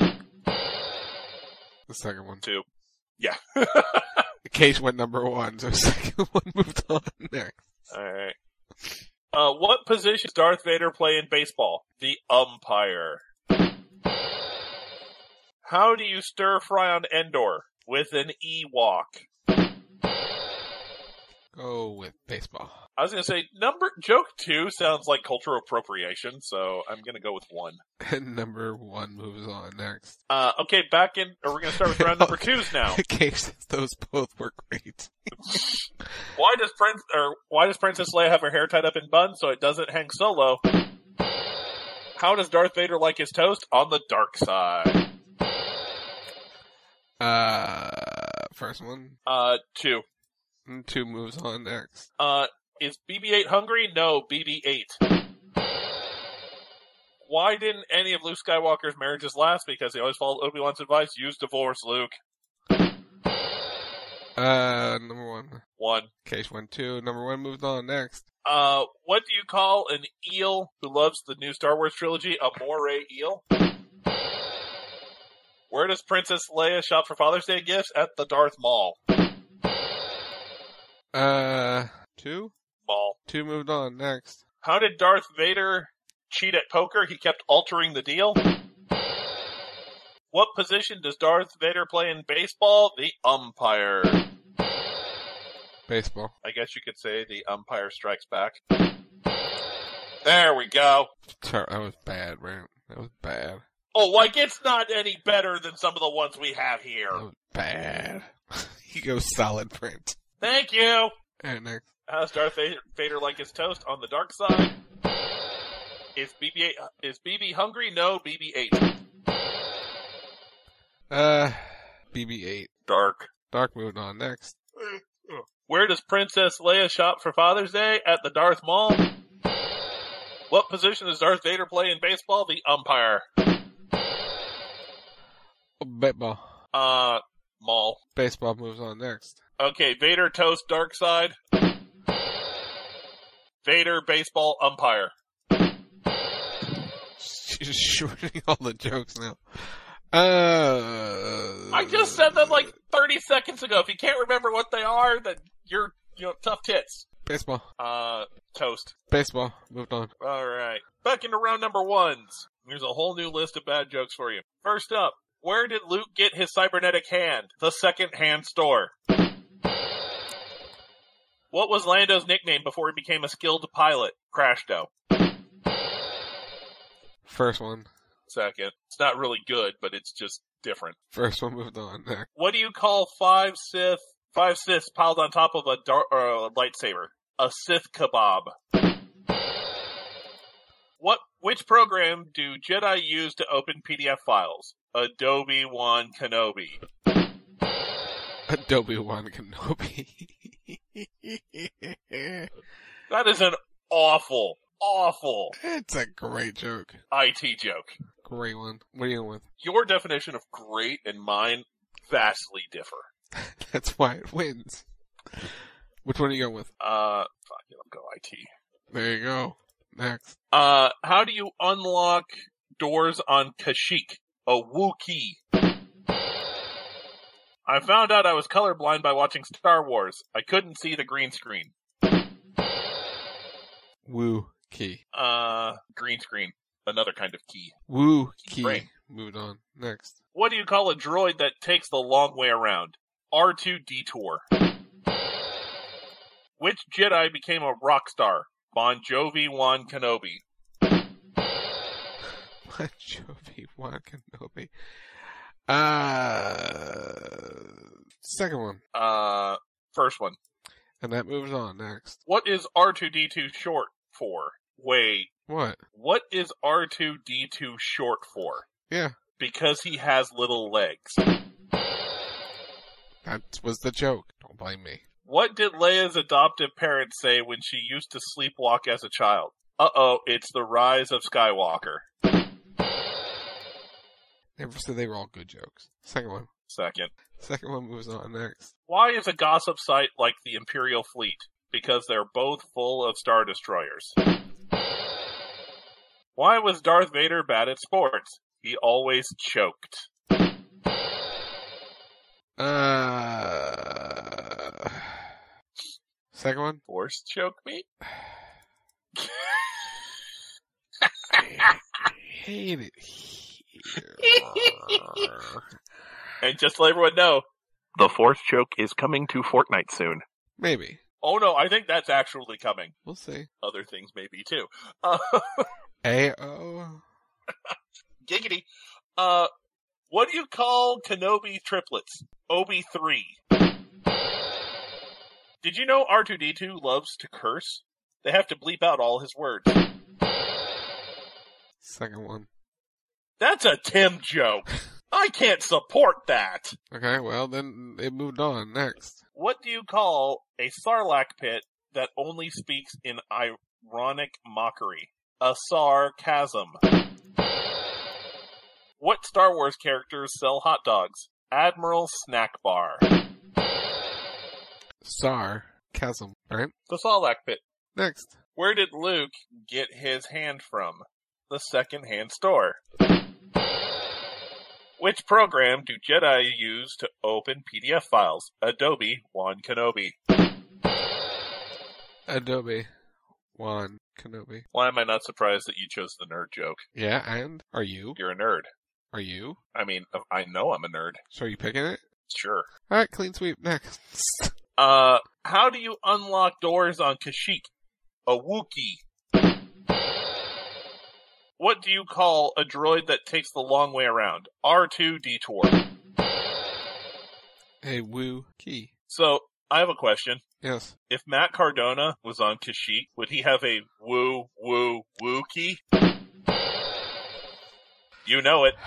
The second one. Two. Yeah. The case went number one, so the second one moved on next. Alright. Uh, what position does Darth Vader play in baseball? The umpire. How do you stir fry on Endor? With an Ewok. Go with baseball. I was gonna say, number, joke two sounds like cultural appropriation, so I'm gonna go with one. And number one moves on next. Uh, okay, back in, or we're gonna start with round number twos now. The case, those both were great. Why does Prince, or why does Princess Leia have her hair tied up in buns so it doesn't hang solo? How does Darth Vader like his toast? On the dark side. Uh, first one. Uh, two. And two moves on next. Uh, is B B eight hungry? No, B B eight. Why didn't any of Luke Skywalker's marriages last? Because he always followed Obi-Wan's advice, use divorce, Luke. Uh, number one. One. Case one, two. Number one moved on next. Uh, what do you call an eel who loves the new Star Wars trilogy? A moray eel? Where does Princess Leia shop for Father's Day gifts? At the Darth Mall. Uh, two? Mall. Two moved on next. How did Darth Vader cheat at poker? He kept altering the deal. What position does Darth Vader play in baseball? The umpire. Baseball. I guess you could say the umpire strikes back. There we go. That was bad, man. That was bad. Oh, like it's not any better than some of the ones we have here. That was bad. He goes solid print. Thank you. Alright, next. How's Darth Vader like his toast? On the dark side. Is B B eight is B B hungry? No, B B eight. Uh, B B eight. Dark. Dark moved on next. Where does Princess Leia shop for Father's Day? At the Darth Mall. What position does Darth Vader play in baseball? The umpire. Baseball. Uh, mall. Baseball moves on next. Okay, Vader toast dark side. Vader baseball umpire. She's just shortening all the jokes now. Uh, I just said them like thirty seconds ago. If you can't remember what they are, then you're, you know, tough tits. Baseball. Uh, toast. Baseball. Moved on. Alright. Back into round number ones. There's a whole new list of bad jokes for you. First up, where did Luke get his cybernetic hand? The second-hand store. What was Lando's nickname before he became a skilled pilot? Crashdo. First one. Second. It's not really good, but it's just different. First one moved on next. What do you call five Sith, five Siths piled on top of a, dar- or a lightsaber? A Sith kebab. What? Which program do Jedi use to open P D F files? Adobe One Kenobi. Adobe One Kenobi. That is an awful, awful. It's a great joke. I T joke. Great one. What are you going with? Your definition of great and mine vastly differ. That's why it wins. Which one are you going with? Uh, fuck it, I'll go I T. There you go. Next. Uh, how do you unlock doors on Kashyyyk? A Wookiee. I found out I was colorblind by watching Star Wars. I couldn't see the green screen. Woo key. Uh, green screen. Another kind of key. Woo key. Brain. Moved on. Next. What do you call a droid that takes the long way around? R two detour. Which Jedi became a rock star? Bon Jovi Wan Kenobi. Bon Jovi Wan Kenobi. Uh, second one. Uh, first one. And that moves on next. What is R two D two short for? Wait. What? What is R two D two short for? Yeah. Because he has little legs. That was the joke. Don't blame me. What did Leia's adoptive parents say when she used to sleepwalk as a child? Uh-oh, it's the rise of Skywalker. Never said they were all good jokes. Second one. Second. Second one moves on next. Why is a gossip site like the Imperial Fleet? Because they're both full of Star Destroyers. Why was Darth Vader bad at sports? He always choked. Uh, second one? Force choke me? I hate it here. And just to let everyone know, the Force choke is coming to Fortnite soon. Maybe. Oh no, I think that's actually coming. We'll see. Other things maybe too. Uh, A O. Giggity. Uh, what do you call Kenobi triplets? Obi three. Did you know R two D two loves to curse? They have to bleep out all his words. Second one. That's a Tim joke. I can't support that. Okay, well, then it moved on. Next. What do you call a sarlacc pit that only speaks in ironic mockery? A sarcasm. What Star Wars characters sell hot dogs? Admiral Snack Bar. Sarcasm, right? The sarlacc pit. Next. Where did Luke get his hand from? The second-hand store. Which program do Jedi use to open P D F files? Adobe Wan Kenobi. Adobe Wan Kenobi. Why am I not surprised that you chose the nerd joke? Yeah, and? Are you? You're a nerd. Are you? I mean, I know I'm a nerd. So are you picking it? Sure. Alright, clean sweep. Next. Uh, how do you unlock doors on Kashyyyk? A Wookiee. What do you call a droid that takes the long way around? R two Detour. A Woo key. So, I have a question. Yes. If Matt Cardona was on Kashyyyk, would he have a woo, woo, woo key? You know it.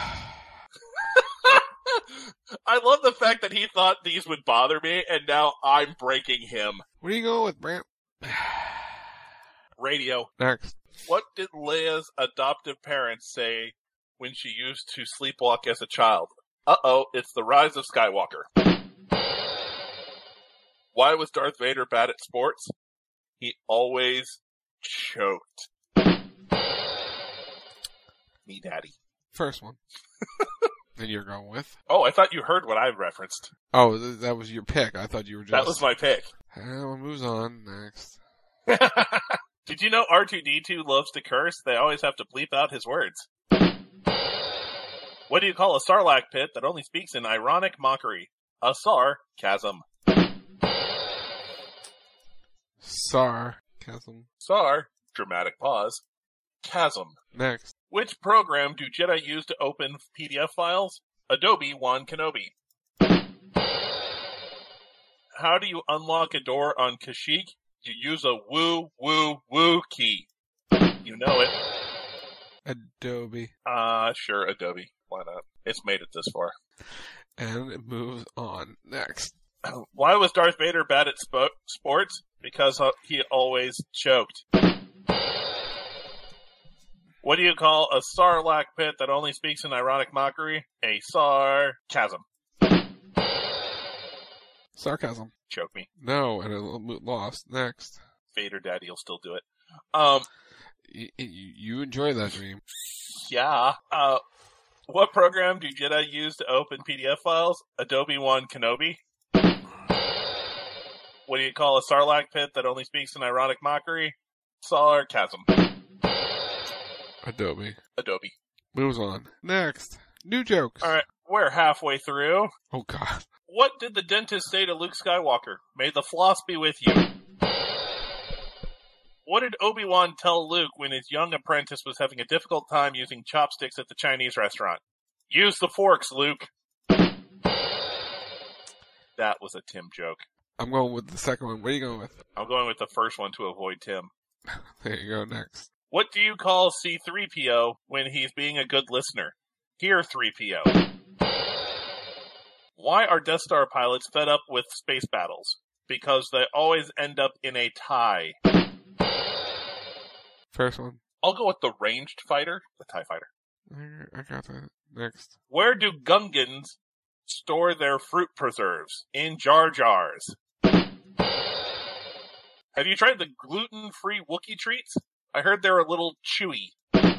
I love the fact that he thought these would bother me, and now I'm breaking him. What are you going with, Brant? Radio. Next. What did Leia's adoptive parents say when she used to sleepwalk as a child? Uh-oh, it's the rise of Skywalker. Why was Darth Vader bad at sports? He always choked. Me daddy. First one. Then you're going with? Oh, I thought you heard what I referenced. Oh, th- that was your pick. I thought you were just... That was my pick. Well, moves on. Next. Did you know R two D two loves to curse? They always have to bleep out his words. What do you call a sarlacc pit that only speaks in ironic mockery? A sarcasm. Sarcasm. Sar, dramatic pause. Chasm. Next. Which program do Jedi use to open P D F files? Adobe Wan Kenobi. How do you unlock a door on Kashyyyk? You use a woo, woo, woo key. You know it. Adobe. Ah, uh, sure, Adobe. Why not? It's made it this far. And it moves on. Next. Why was Darth Vader bad at sp- sports? Because uh, he always choked. What do you call a sarlacc pit that only speaks in ironic mockery? A sarcasm. Sarcasm. Choke me. No, and it lost. Next. Vader Daddy will still do it. Um, y- y- you enjoy that dream. Yeah. Uh, what program do Jedi use to open P D F files? Adobe Wan Kenobi. What do you call a sarlacc pit that only speaks in ironic mockery? Sarcasm. Adobe. Adobe. Moves on. Next. New jokes. Alright, we're halfway through. Oh, God. What did the dentist say to Luke Skywalker? May the floss be with you. What did Obi-Wan tell Luke when his young apprentice was having a difficult time using chopsticks at the Chinese restaurant? Use the forks, Luke. That was a Tim joke. I'm going with the second one. What are you going with? I'm going with the first one to avoid Tim. There you go. Next. What do you call C three P O when he's being a good listener? Here, three P O. Why are Death Star pilots fed up with space battles? Because they always end up in a tie. First one. I'll go with the ranged fighter, the TIE fighter. I got that. Next. Where do Gungans store their fruit preserves? In jar jars. Have you tried the gluten-free Wookiee treats? I heard they're a little chewy.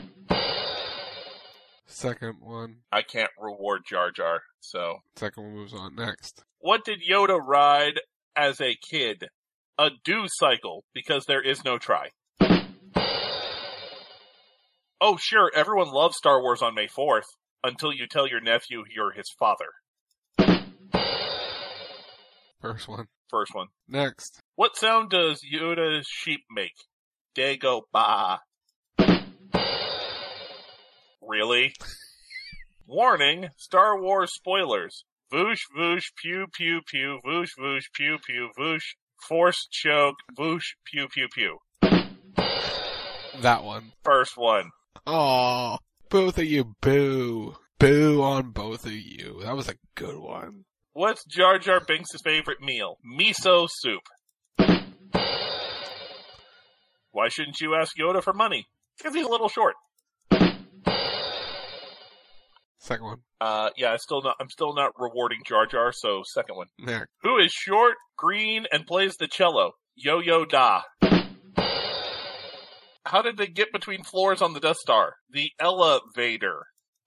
Second one. I can't reward Jar Jar, so. Second one moves on. Next. What did Yoda ride as a kid? A do cycle, because there is no try. Oh, sure, everyone loves Star Wars on May fourth, until you tell your nephew you're his father. First one. First one. Next. What sound does Yoda's sheep make? Dago ba. Really? Warning, Star Wars spoilers. Voosh, voosh, pew, pew, pew, voosh, voosh, pew, pew, voosh, force choke, voosh, pew, pew, pew. That one. First one. Oh, both of you boo. Boo on both of you. That was a good one. What's Jar Jar Binks' favorite meal? Miso soup. Why shouldn't you ask Yoda for money? Because he's a little short. Second one. Uh, yeah, I still not, I'm still not rewarding Jar Jar, so second one. Next. Who is short, green, and plays the cello? Yo-Yo Da. How did they get between floors on the Death Star? The elevator.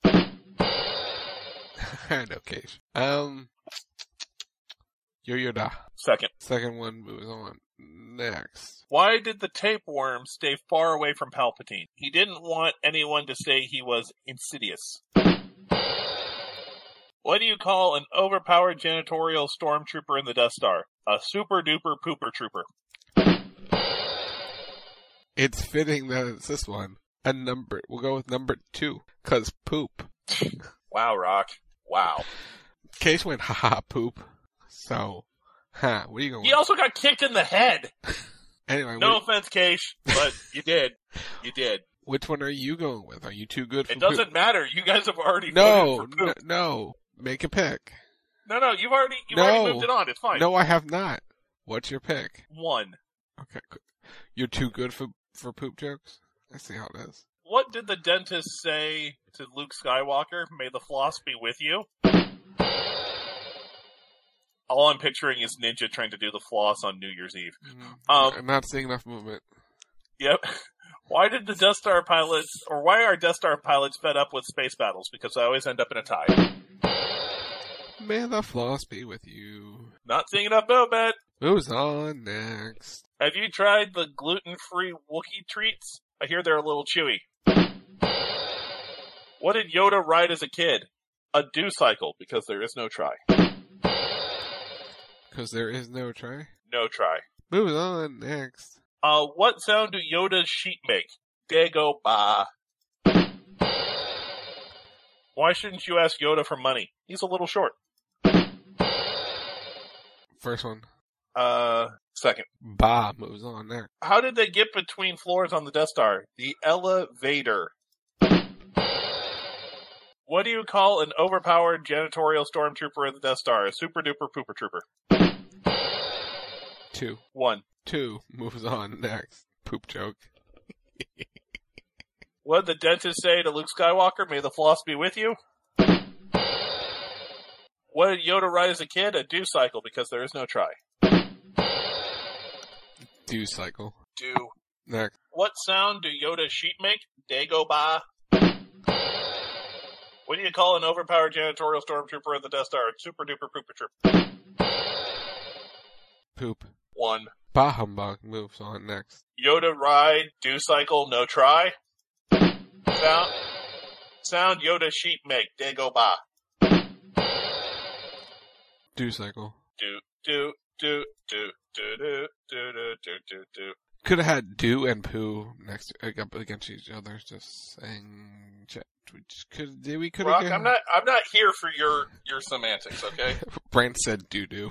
Okay. Um, Yo-Yo Da. Second. Second one moves on. Next. Why did the tapeworm stay far away from Palpatine? He didn't want anyone to say he was insidious. What do you call an overpowered janitorial stormtrooper in the Death Star? A super duper pooper trooper. It's fitting that it's this one. A number. We'll go with number two. Cause poop. Wow, Rock. Wow. Case went haha poop. So, huh, what are you going He with? also got kicked in the head. Anyway. No what, offense, Case, but you did. You did. Which one are you going with? Are you too good for It doesn't poop? matter. You guys have already No, voted for no, poop. no. Make a pick. No, no, you've already, you've No. already moved it on. It's fine. No, I have not. What's your pick? One. Okay, good. You're too good for, for poop jokes? I see how it is. What did the dentist say to Luke Skywalker? May the floss be with you. All I'm picturing is Ninja trying to do the floss on New Year's Eve. Mm, Um, I'm not seeing enough movement. Yep. Why did the Death Star pilots, or why are Death Star pilots fed up with space battles? Because I always end up in a tie. May the floss be with you. Not seeing enough movement. Moves on next. Have you tried the gluten-free Wookiee treats? I hear they're a little chewy. What did Yoda ride as a kid? A do cycle, because there is no try. Because there is no try. No try. Moves on next. Uh, what sound do Yoda's sheep make? Dago ba. Why shouldn't you ask Yoda for money? He's a little short. First one. Uh, second. Ba moves on next. How did they get between floors on the Death Star? The elevator. What do you call an overpowered janitorial stormtrooper in the Death Star? A super duper pooper trooper. Two. One. Two moves on next. Poop joke. What did the dentist say to Luke Skywalker? May the floss be with you. What did Yoda ride as a kid? A do cycle, because there is no try. Do cycle. Do. Next. What sound do Yoda's sheep make? Dago ba. What do you call an overpowered janitorial stormtrooper in the Death Star? Super duper pooper trooper. Poop. One. Bah humbug moves on next. Yoda ride, do cycle, no try. Sound, sound Yoda sheep make, Dago ba. Do cycle. Do, do, do, do, do, do, do, do, do, do, do. Could have had do and poo next up against each other. Just saying. We just could. We could have. Rock, I'm not. I'm not here for your your semantics. Okay. Brent said doo doo.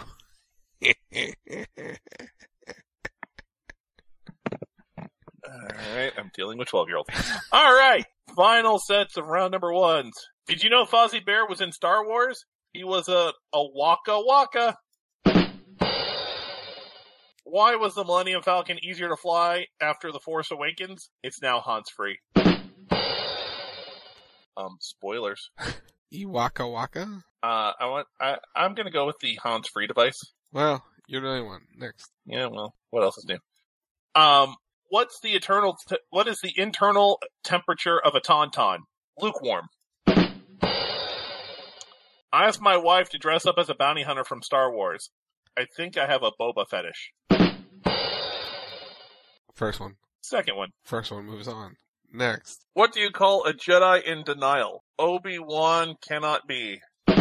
Alright, I'm dealing with twelve-year-olds. Alright, final sets of round number ones. Did you know Fozzie Bear was in Star Wars? He was a, a Waka Waka. Why was the Millennium Falcon easier to fly after The Force Awakens? It's now Hans-free. Um, spoilers. E Waka Waka? Uh, I want, I, I'm gonna go with the Hans-free device. Well, you're the only one. Next. Yeah, well, what else is new? Um, What's the eternal? T- what is the internal temperature of a tauntaun? Lukewarm. I asked my wife to dress up as a bounty hunter from Star Wars. I think I have a boba fetish. First one. Second one. First one moves on. Next. What do you call a Jedi in denial? Obi-Wan cannot be.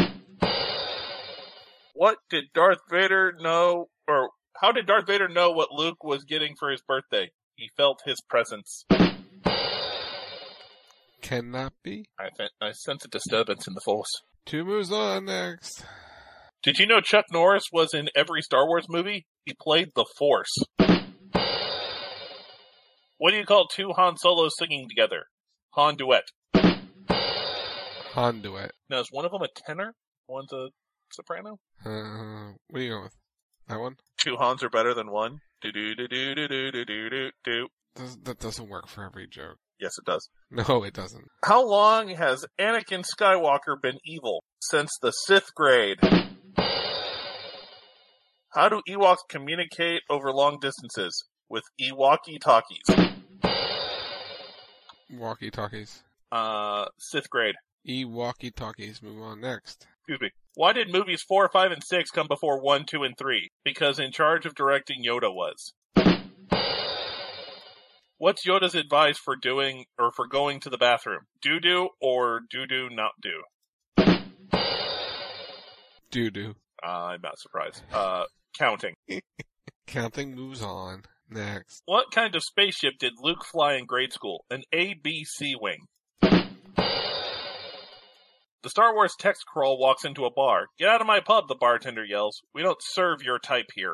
What did Darth Vader know, or how did Darth Vader know what Luke was getting for his birthday? He felt his presence. Cannot be? I, th- I sense a disturbance in the Force. Two moves on. Next. Did you know Chuck Norris was in every Star Wars movie? He played the Force. What do you call two Han Solos singing together? Han duet. Han duet. Now, is one of them a tenor? One's a soprano? Uh, what are you going with? That one? Two Hans are better than one. Do do do do do do do do do do. Does, that doesn't work for every joke. Yes, it does. No, it doesn't. How long has Anakin Skywalker been evil? Since the Sixth grade. How do Ewoks communicate over long distances? With Ewokey-talkies. Walkie-talkies. Uh, Sixth grade. E-walkie-talkies. Move on. Next. Excuse me. Why did movies four, five, and six come before one, two, and three? Because in charge of directing Yoda was. What's Yoda's advice for doing, or for going to the bathroom? Do-do or do-do not do? Do-do. Uh, I'm not surprised. Uh, counting. Counting moves on. Next. What kind of spaceship did Luke fly in grade school? An A B C wing. The Star Wars text crawl walks into a bar. Get out of my pub, the bartender yells. We don't serve your type here.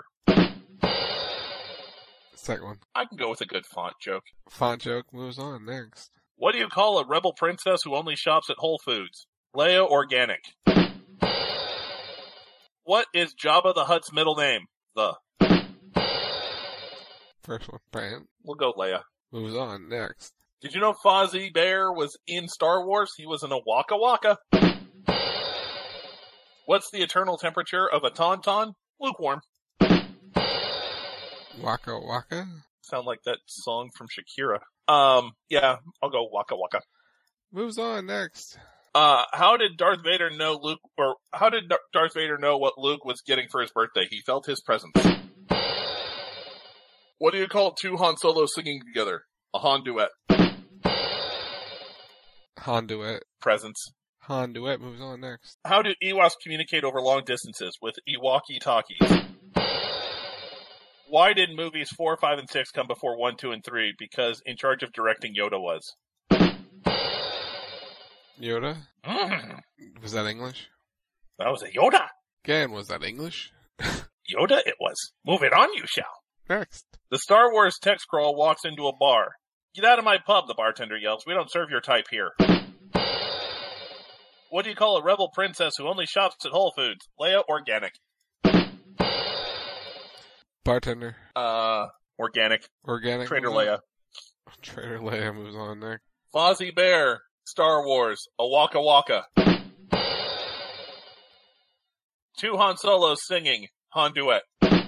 Second one. I can go with a good font joke. Font joke moves on. Next. What do you call a rebel princess who only shops at Whole Foods? Leia Organic. What is Jabba the Hutt's middle name? The. First one. Brand. We'll go Leia. Moves on. Next. Did you know Fozzie Bear was in Star Wars? He was in a Waka Waka. What's the eternal temperature of a tauntaun? Lukewarm. Waka Waka? Sound like that song from Shakira. Um, yeah, I'll go Waka Waka. Moves on. Next. Uh, how did Darth Vader know Luke, or how did Darth Vader know what Luke was getting for his birthday? He felt his presence. What do you call two Han Solos singing together? A Han duet. Han duet. Presence. Han duet moves on. Next. How do Ewoks communicate over long distances? With Ewokey-talkies. Why did movies four, five, and six come before one, two, and three? Because in charge of directing Yoda was. Yoda? Mm. Was that English? That was a Yoda. Again, was that English? Yoda it was. Move it on, you shall. Next. The Star Wars text crawl walks into a bar. Get out of my pub, the bartender yells. We don't serve your type here. What do you call a rebel princess who only shops at Whole Foods? Leia Organic. Bartender. Uh, Organic. Organic. Trader Leia. Trader Leia moves on. Next. Fozzie Bear. Star Wars. A Waka Waka. Two Han Solos singing. Han duet.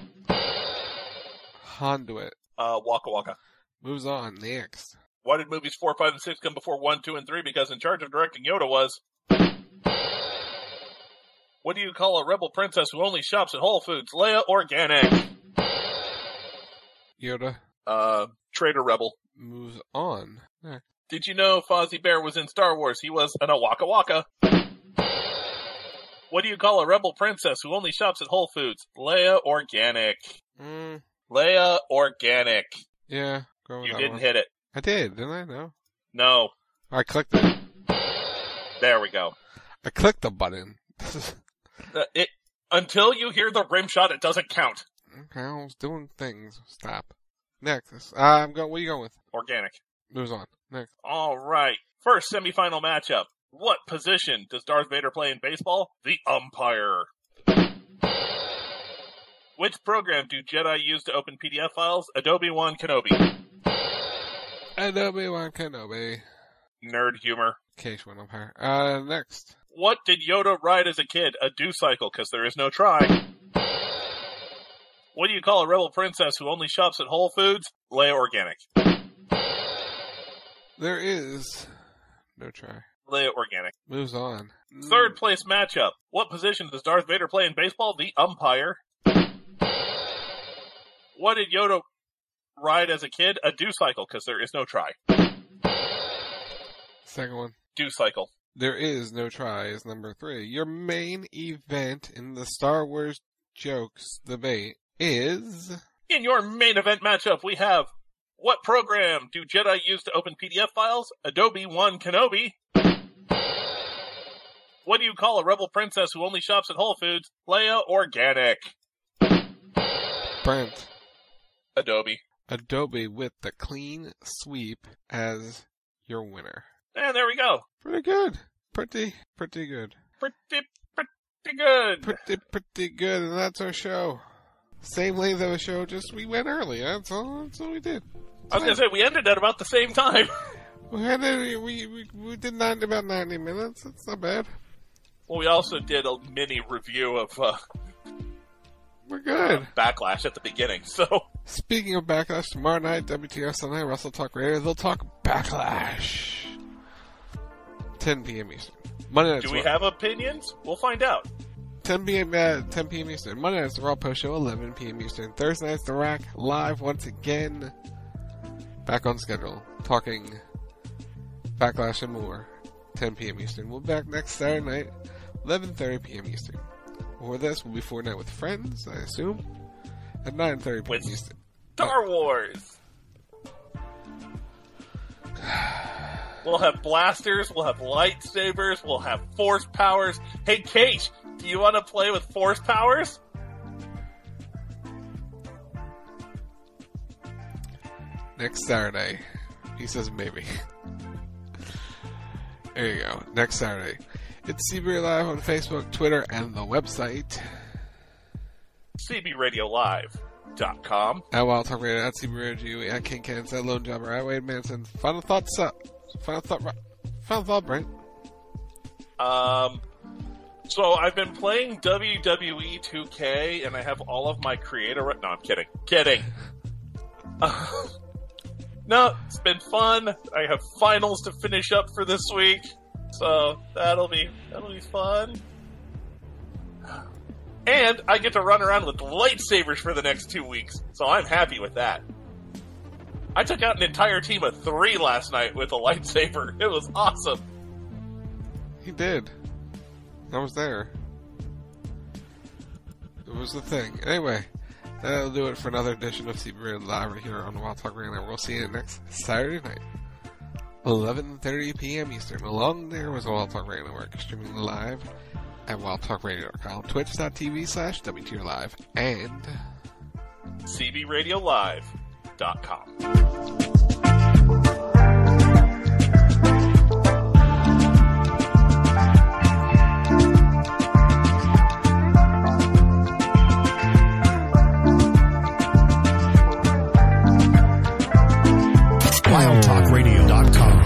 Han duet. Uh, Waka Waka. Moves on. Next. Why did movies four, five, and six come before one, two, and three? Because in charge of directing Yoda was. What do you call a rebel princess who only shops at Whole Foods? Leia Organic. Yoda. Uh, Trader Rebel. Moves on. Next. Did you know Fozzie Bear was in Star Wars? He was an a Waka Waka. What do you call a rebel princess who only shops at Whole Foods? Leia Organic. Mm. Leia Organic. Yeah. Go with you that didn't one. hit it. I did, didn't I? No. No. I clicked it. There we go. I clicked the button. uh, it until you hear the rim shot, it doesn't count. Okay, I was doing things. Stop. Next. Uh, I'm going. What are you going with? Organic. Moves on. Next. All right. First semifinal matchup. What position does Darth Vader play in baseball? The umpire. Which program do Jedi use to open P D F files? Adobe Wan Kenobi. Adobe Wan Kenobi. Nerd humor. Case one umpire. Uh, next. What did Yoda ride as a kid? A do cycle, because there is no try. What do you call a rebel princess who only shops at Whole Foods? Leia Organic. There is no try. Leia Organic. Moves on. Third place matchup. What position does Darth Vader play in baseball? The umpire. What did Yoda ride as a kid? A do cycle, because there is no try. Second one. Do cycle. There is no try is number three. Your main event in the Star Wars jokes debate is... In your main event matchup, we have... What program do Jedi use to open P D F files? Adobe One Kenobi. What do you call a rebel princess who only shops at Whole Foods? Leia Organic. Brent. Adobe. Adobe with the clean sweep as your winner. And there we go. Pretty good. Pretty, pretty good. Pretty, pretty good. Pretty, pretty good. And that's our show. Same length of a show, just we went early. That's all, that's all we did. I was going to say, we ended at about the same time. we, had a, we, we, we did nine, about ninety minutes. That's not bad. Well, we also did a mini review of... Uh, We're good. Uh, Backlash at the beginning, so... Speaking of Backlash, tomorrow night, W T S Sunday, Russell Talk Radio, they'll talk Backlash. ten p.m. Eastern. Monday night. Do we have opinions? We'll find out. ten p.m. Uh, ten p.m. Eastern. Monday night's the Raw Post Show, eleven p.m. Eastern. Thursday night's the Rack live once again. Back on schedule. Talking Backlash and more. ten p.m. Eastern. We'll be back next Saturday night, eleven thirty p.m. Eastern. Before this, we'll be Fortnite with friends, I assume, at nine thirty p.m. With Eastern. Star Wars. We'll have blasters, we'll have lightsabers, we'll have force powers. Hey, Kate, do you want to play with force powers? Next Saturday. He says maybe. There you go. Next Saturday. It's C B Radio Live on Facebook, Twitter, and the website. C B Radio Live dot com. At Wild Talk Radio, at C B Radio G, at King Cans, at Lone Jobber, at Wade Manson. Final thoughts up. Final thought, final thought, Brent. Um, so I've been playing W W E two K, and I have all of my creator... Re- no, I'm kidding. Kidding. Uh, no, it's been fun. I have finals to finish up for this week, so that'll be that'll be fun. And I get to run around with lightsabers for the next two weeks, so I'm happy with that. I took out an entire team of three last night with a lightsaber. It was awesome. He did. I was there. It was the thing. Anyway, that'll do it for another edition of C B Radio Live right here on the Wild Talk Radio. We'll see you next Saturday night, eleven thirty p.m. Eastern. Along there was the Wild Talk Radio Network, streaming live at wild talk radio dot com, twitch.tv slash WTR Live, and C B Radio Live dot com. wild talk radio dot com